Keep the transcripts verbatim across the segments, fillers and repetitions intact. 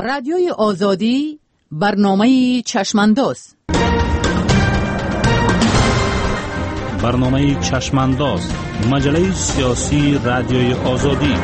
رادیوی آزادی برنامه چشمانداز برنامه چشمانداز مجله سیاسی رادیوی آزادی.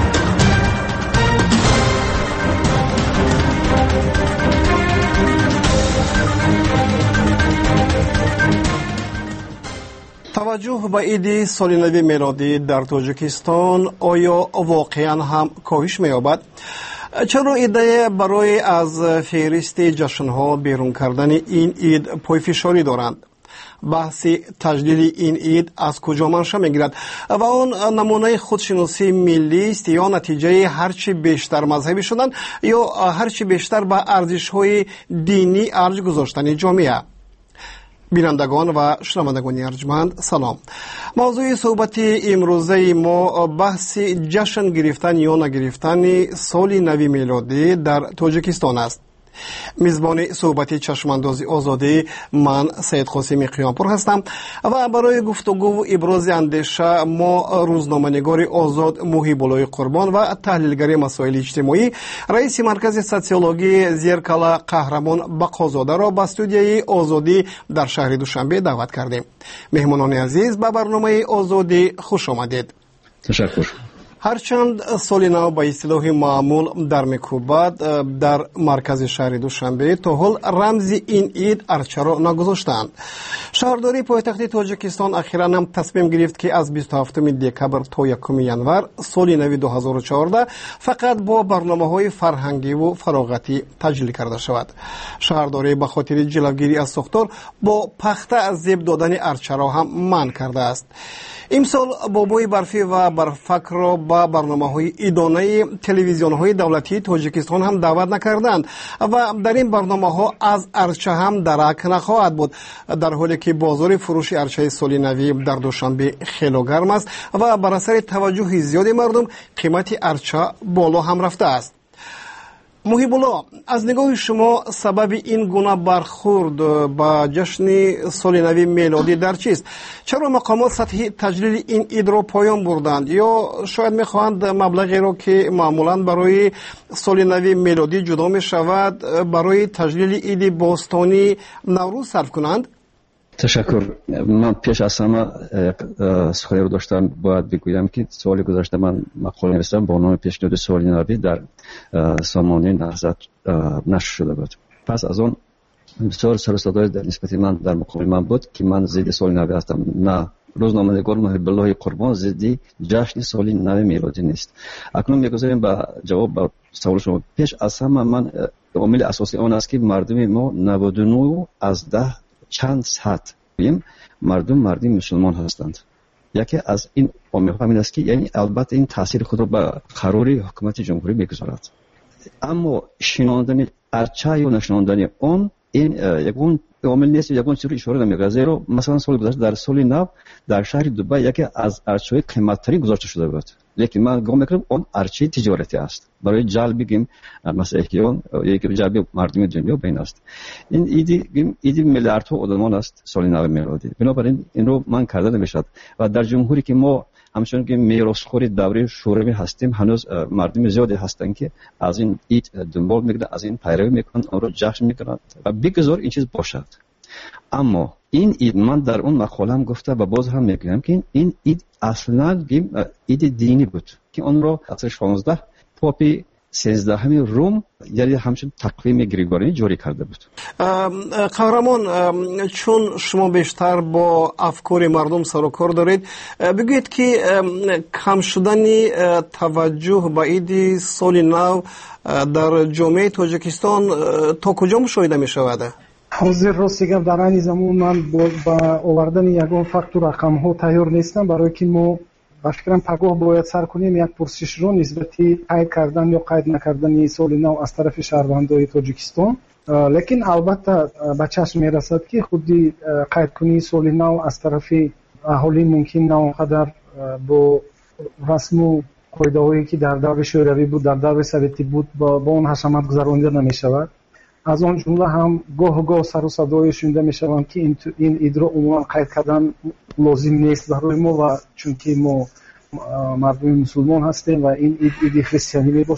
توجه به عید سال نو میلادی در تاجیکستان آیا واقعا هم کاهش می‌یابد؟ چرا ایده برای از فهرست جشن‌ها بیرون کردن این عید پایفشاری دارند؟ بحث تجلیل این عید از کجا منشأ می‌گیرد و آن نمونه خودشناسی ملی است یا نتیجه هرچی بیشتر مذهبی شدن یا هرچی بیشتر به ارزش‌های دینی ارج گذاشتن جامعه؟ بینندگان و شنوندگان ارجمند سلام. موضوع صحبت امروزه ما بحث جشن گرفتن یا نگرفتن سال نو میلادی در تاجیکستان است. میزبان صحبت چشمانداز آزادی من سید قاسمی قیامپور هستم و برای گفتگو و ابراز اندیشه ما روزنامه‌نگار آزاد محیب‌الله قربان و تحلیلگر مسائل اجتماعی رئیس مرکز سوسیولوژی زیرکلا قهرمان بقازاده را به استودیوی آزادی در شهر دوشنبه دعوت کردیم. مهمانان عزیز به برنامه آزادی خوش آمدید. تشکر. هرچند سال نو به اصطلاح معمول در میکوبد در مرکز شهر دوشنبه تا حال رمز این عید ارچه را نگذاشتند. شهرداری پایتخت تاجیکستان اخیراً هم تصمیم گرفت که از بیست و هفتم دکبر تا یکم ینور سال نو دو هزار و چهارده فقط با برنامه‌های فرهنگی و فراغتی تجلیل کرده شود. شهرداری به خاطر جلوگیری از ساختار با پخته از زیب دادن ارچه را هم منع کرده است. امسال بابای برفی و برفک را با برنامه‌های ادانه تلویزیون‌های دولتی تاجیکستان هم دعوت نکردند و در این برنامه‌ها از ارچه هم درک نخواهد بود، در حالی که بازار فروش ارچه سال نو در دوشنبه خیلی گرم است و بر اثر توجه زیاد مردم قیمت ارچه بالا هم رفته است. محیب‌الله، از نگاه شما سبب این گونه برخورد با جشن سال نو میلادی در چیست؟ چرا مقامات سطحی تجلیل این عید را پایان بردند یا شاید میخواهند مبلغی را که معمولا برای سال نو میلادی جدا می شود برای تجلیل عید باستانی نوروز صرف کنند؟ تشکر. من پیش از همه سخنی رو داشتم باید بگویم که سال گذشته من مقاله نوشتم با نام پیشنهاد سال نو در سامانه نهضت نشر شده بود. پس از اون بسیار سر و صدای در نسبت من در مقام من بود که من ضد سال نو هستم. نه، روزنامه‌نگار محیب‌الله قربان ضد جشن سال نو میلادی نیست. اکنون میگذاریم به جواب به سوال شما. پیش از همه من عامل اساسی آن است که مردم ما نود و نه از ده چند صد مردم مردم مسلمان هستند. یکی از این عامل همین است که یعنی البته این تاثیر خود را به قرار حکومت جمهوری میگذارد، اما شناندن ارچه یا نشناندن اون این یکون عامل نیست، یکون چیزی اشاره نمی‌کنه. زیرا مثلا سال گذشته در سال نو در شهر دبی یکی از ارچه‌های قیمت‌ترین گذاشته شده بود، لیکن من گمان می‌کنم اون ارچه تجارتی است برای جلب بگیم مثلا احیان یکی جلب مردم دنیا بین است. این ایدی ایدی میلیاردها آدمان است سال نو میلادی. بنابراین این رو من کرده نمی‌شد و در جمهوری که ما همچون که میراثخوار دوره شوروی هستیم هنوز مردم زیادی هستند که از این عید دنبال می‌گیرند، از این پیروی می‌کنند، آن رو جشن می‌کنند و بگذار این چیز باشد. اما این عید من در اون مقاله هم گفته و باز هم میگم که این عید اصلا عید دینی بود که اون رو از شانزده پاپ سیزدهم روم یعنی همچون تقویم گریگوری جاری کرده بود. قهرمان، چون شما بیشتر با افکار مردم سر و کار دارید، بگویید که کم شدن توجه به عید سال نو در جامعه تاجیکستان تا کجا مشاهده می شود؟ حاضر راست بگم در این زمان من با آوردن یگان فکت و رقم ها تیار نیستم، برای که ما باشکرم پگاه باید سر کنیم یک پرسش رو نسبتی قید کردن یا قید نکردن سال نو از طرف شهروندان تاجیکستان. لیکن البته به چشم میرسد که خودی قید کنی سال نو از طرف اهالی ممکن نه قدر با رسم و قاعده هایی که در دور شوروی بود، در دور سوویتی بود با اون حشمت گذرانده نمی شود. از آن جمله هم گاه گاه سر و صدای شنیده می شوند که این این عید را عموما قید کردن لازم نیست برای ما و چون که ما مردم مسلمان هستیم و این عید عید خریستیانی می باشد.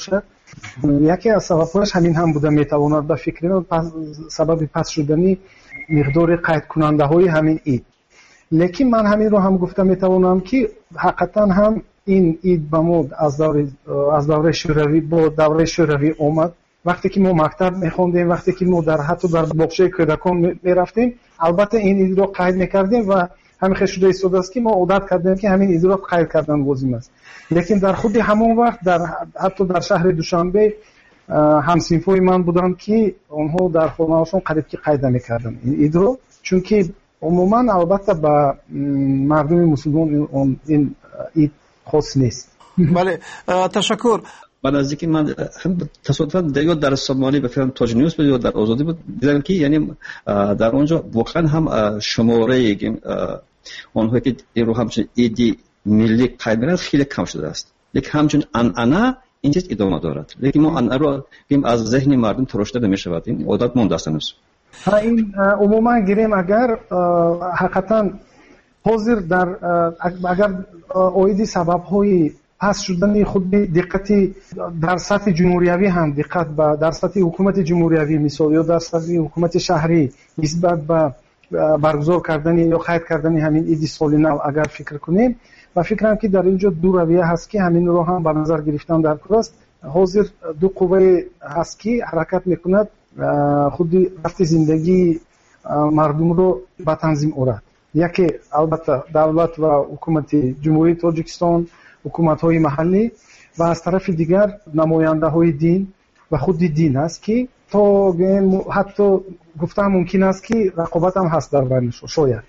یکی از سبب‌هاش همین هم بوده میتواند به فکر من سبب پس شدنی مقدار قید کننده های همین اید. لیکن من همین رو هم گفتم میتوانم که حقیقتا هم این اید با ما از دوره از دوره شوروی با دوره شوروی اومد. وقتی که ما مکتب میخوندیم، وقتی که ما در حتی در باغچه کودکان میرفتیم، البته این اید رو قید میکردیم و همین شده ایستاده است که ما عادت کردیم که همین اید رو قید کردن لازم است. لیکن در خود همون وقت در حتی در شهر دوشنبه همسینفوی من بودن که اونها در خونه‌هاشون قریب که قید میکردن این اید رو، چون که عموما البته با مردم مسلمان این اید خاص نیست. بله، تشکر. بعد از اینکه من تصادفاً در در سومالی به فیلم تاج نیوز بود یا در آزادی بود دیدم که یعنی در اونجا واقعا هم شماره اونهایی که این رو همچنین ایدی ملی قید می‌کنند خیلی کم شده است. لیکن همچنین انعنا این چیز ادامه دارد. لیکن ما انعنا رو بیم از ذهن مردم تراشیده نمی‌شود. این عادت مونده است هنوز. ها این عموما گیریم اگر حقیقتا حاضر در اگر اویدی سبب‌های پس شدن خود دقتی در سطح جمهوریوی هم دقت با در سطح حکومت جمهوریوی مثال یا در سطح حکومت شهری نسبت به برگزار کردن یا قید کردن همین ایدی سال نو اگر فکر کنیم و فکرم که در اینجا دو رویه هست که همین رو هم به نظر گرفتن در کلاس. حاضر دو قوه هست که حرکت میکند خود رفت زندگی مردم رو به تنظیم آورد. یکی البته دولت و حکومت جمهوری تاجیکستان، حکومت‌های محلی و از طرف دیگر نماینده‌های دین و خود دین است که تا حتی گفتم ممکن است که رقابت هم هست در بینشون شاید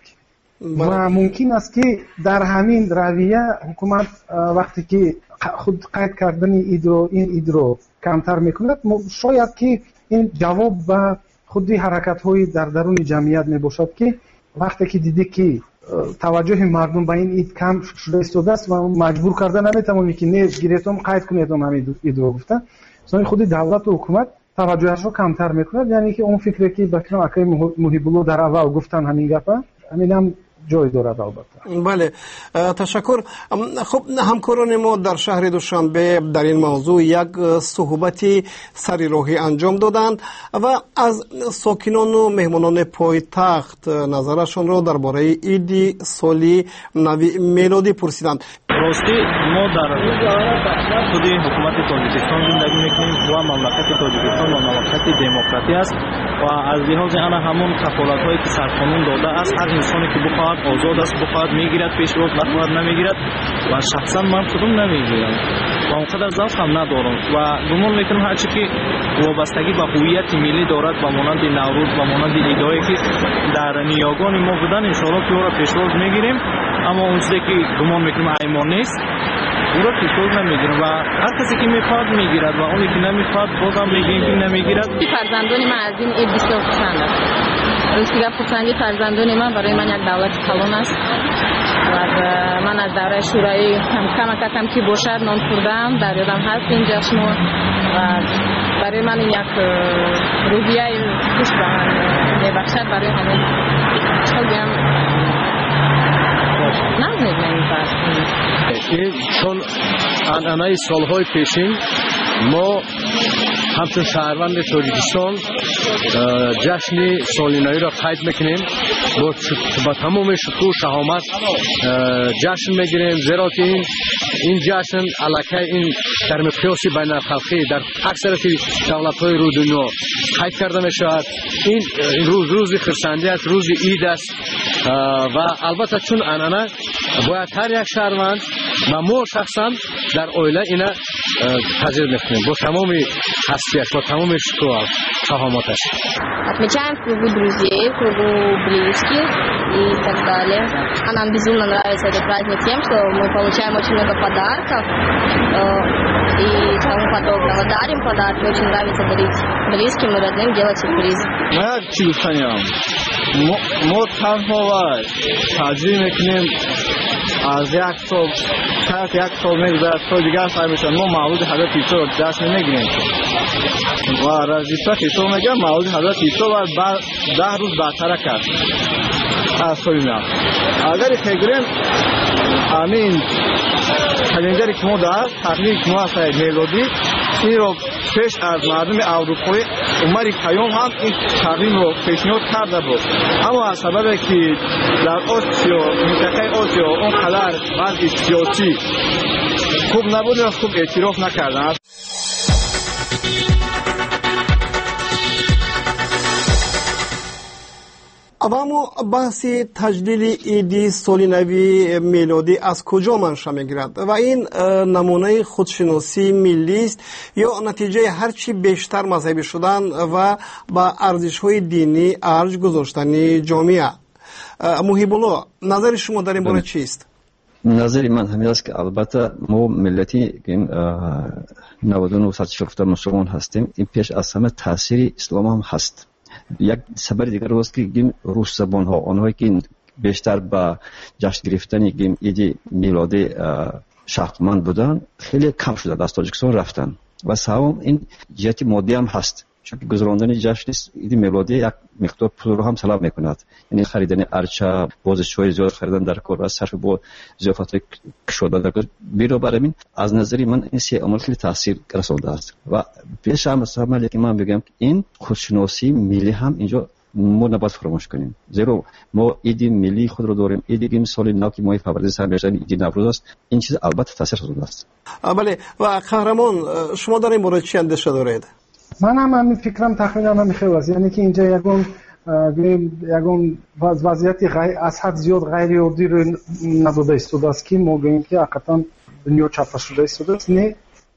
و ممکن است که در همین رویه حکومت وقتی که خود قید کردن ایدرو این ایدرو کمتر میکند شاید که این جواب و خودی حرکت‌های در درون جمعیت میباشد که وقتی که دیدی که توجه مردم به این اید کم شده ایستاده است و مجبور کردن نمیتونی که نه گیرتون قید کنید و همین ایدرو گفتن مثلا خود دولت و حکومت توجهش رو کمتر میکند. یعنی که اون فکری که بکنم اکای محیب الله در اول گفتن همین گپه همین هم جای دارد البته. بله، تشکر. خب همکاران ما در شهر دوشنبه در این موضوع یک صحبتی سری راهی انجام دادند و از ساکنان و مهمانان پایتخت نظرشان را درباره عید سالی نوی میلادی پرسیدند. راستی ما در خود حکومت تاجیکستان زندگی میکنیم و مملکت تاجیکستان و مملکت دموکراتی است و از لحاظ آن همون کفالت هایی که سرقانون داده است هر انسانی که بخواهد آزاد است بخواهد میگیرد پیش رو بخواهد نمیگیرد و شخصا من خودم نمیگیرم و اونقدر ذوق هم ندارم و گمان میکنم هرچی که وابستگی به هویت ملی دارد و مانند نوروز و مانند ایده‌ای که در نیاگان ما بودن ان شاءالله که او را پیشروز میگیریم، اما اون چیزی که گمان میکنم ایمان نیست او را پیشروز نمیگیریم و هر کسی که میخواد میگیرد و اونی که نمیخواد بازم میگیم که نمیگیرد. فرزندان من از این عید بسیار خوشحالم. روزگار پسندی فرزندان من برای من یک دولت کلان است و من از دوره شورایی هم کم کم که باشد نان خوردم در یادم هست این جشن و برای من این یک روحیه خوش به من میبخشد. برای همون چه بگم نزدیک نمی‌پرسیم چون انعنه سالهای پیشین ما همچون شهروند تاجیکستان جشن سال نوی را قید میکنیم با, با تمام شکوه و شهامت جشن میگیریم زیرا که این این جشن علاقه این در مقیاس بین الخلقی در اکثر دولت‌های رو دنیا قید کرده میشود. این روز روز خرسندی است، روز عید است و البته چون انعنه باید هر یک شهروند و ما شخصا در اویله اینا پذیر میکنیم با تمام هستیش با تمام شکوه و شهامتش. Отмечаем в кругу друзей, в кругу близких и так далее. А нам безумно нравится этот праздник тем, что мы получаем очень много подарков и тому подобного. Дарим подарки, очень нравится дарить близким и родным, делать сюрпризы. ما چی گفتنیم؟ ما تنها و تجربه میکنیم از یک سال طرف یک سال میگذارد سال دیگر سعی میشن ما مولود حضرت عیسی رو جشن نگیریم و رضیفه عیسی میگه مولود حضرت عیسی و بعد ده روز بعدتر کرد از سال نو. اگر فکریم همین کلندری که ما دارد تقریبا که ما هست میلادی این رو پیش از مردم اروپایی عمر پیام هم این تغییر رو پیشنهاد کرده بود، اما از سبب که در آسیا منطقه آسیا اون قدر وضع سیاسی خوب نبود و خوب اعتراف نکردند. اما بحث تجلیل عید سال نوی میلادی از کجا منشأ میگیرد و این نمونه خودشناسی ملی است یا نتیجه هرچی بیشتر مذهبی شدن و با ارزش‌های دینی ارج گذاشتن جامعه؟ محیب الله، نظر شما در این باره چیست؟ نظر من همین است که البته ما ملتی نود و نه درصد مسلمان هستیم، این پیش از همه تاثیر اسلام هم هست. یک سبب دیگر است که گیم روس زبان ها، آنهایی که بیشتر با جشن گرفتن گیم عید میلادی شوقمند بودن خیلی کم شده، از تاجیکستان رفتن و سوم این جهت مادی هم هست، چون گذراندن جشن عید میلادی یک مقدار پول رو هم طلب میکند، یعنی خریدن ارچه، بازش‌های زیاد خریدن در کار و صرف با ضیافت شده در کار. بنابر همین از نظر من این سه عامل خیلی تاثیر رسانده است و پیش هم مثلا که من بگم که این خودشناسی ملی هم اینجا ما نباید فراموش کنیم، زیرا ما عید ملی خود رو داریم، عید سال نو که ماه فروردین سر می‌رسد، عید نوروز است. این چیز البته تاثیر گذاشته است. بله، و قهرمان شما در این مورد چی اندیشه دارید؟ من هم همین فکرم تقریبا همین خیلی است، یعنی که اینجا یگون یگون وضعیتی از حد زیاد غیر عادی رو نداده ایستاده است که ما گوییم که حقیقتا دنیا چپا شده ایستاده است. نه،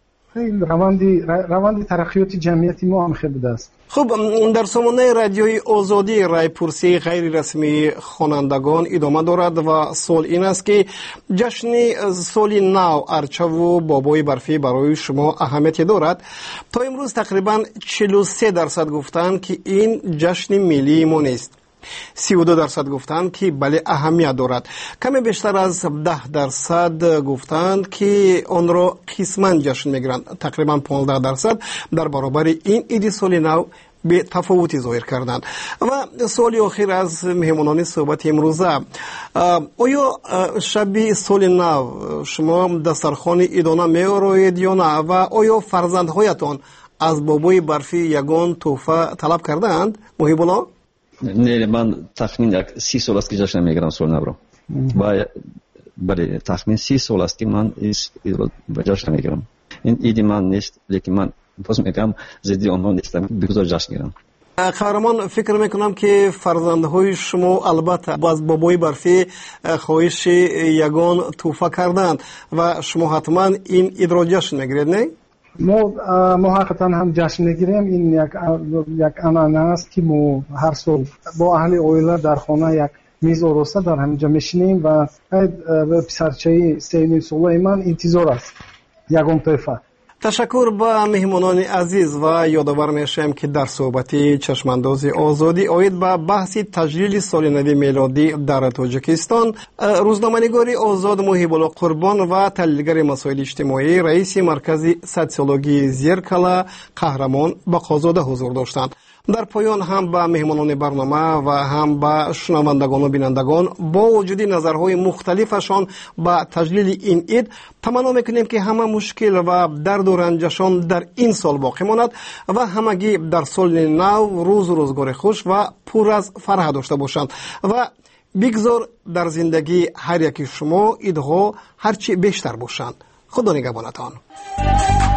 روندی روندی ترقیات جمعیتی ما هم خیلی بوده است. خب در سامانه رادیوی آزادی رایپرسی غیر رسمی خوانندگان ادامه دارد و سوال این است که جشن سال نو ارچه و بابای برفی برای شما اهمیتی دارد؟ تا امروز تقریبا چهل و سه درصد گفتند که این جشن ملی ما نیست، سی و دو درصد گفتند که بله اهمیت دارد، کمی بیشتر از ده درصد گفتند که آن را قسماً جشن میگیرند، تقریبا پانزده درصد در برابر این عید سال نو به تفاوتی ظاهر کردند. و سوالی آخر از مهمانان صحبت امروزه، آیا شب سال نو شما دسترخوان عیدانه می‌آورید یا نه و آیا فرزندهایتان از بابای برفی یگان تحفه طلب کردند؟ محیب الله؟ نه، من تخمین یک سی سال است که جشن میگیرم سال نو رو و برای تخمین سی سال است که من این رو به جشن میگیرم. این عید من نیست، لیکن من باز میگم ضد آنها نیستم، بگذار جشن میگیرم. قهرمان، فکر میکنم که فرزندهای شما البته باز بابای برفی خواهش یگان توفه کردند و شما حتما این عید رو جشن میگیرید، نه؟ ما ما حقیقتا هم جشن میگیریم. این یک یک عنعنه است که ما هر سال با اهل عائله در خانه یک میز آراسته در همینجا میشینیم و پسرچه سه ساله من انتظار است یگان طرفه. تشکر به مهمانان عزیز و یادآور میشم که در صحبت چشمانداز آزادی آید به بحث تجلیل سال نو میلادی در تاجیکستان روزنامه‌نگار آزاد محیب الله قربان و تحلیلگر مسائل اجتماعی رئیس مرکز سوسیولوژی زیرکلا قهرمان بقازاده حضور داشتند. در پایان هم به مهمانان برنامه و هم به شنوندگان و بینندگان با وجود نظرهای مختلفشان به تجلیل این عید تمنا میکنیم که همه مشکل و درد و رنجشان در این سال باقی ماند و همگی در سال نو روز روزگار خوش و پر از فرح داشته باشند و بگذار در زندگی هر یکی شما عیدها هرچی بیشتر باشند. خدا نگهبانتان.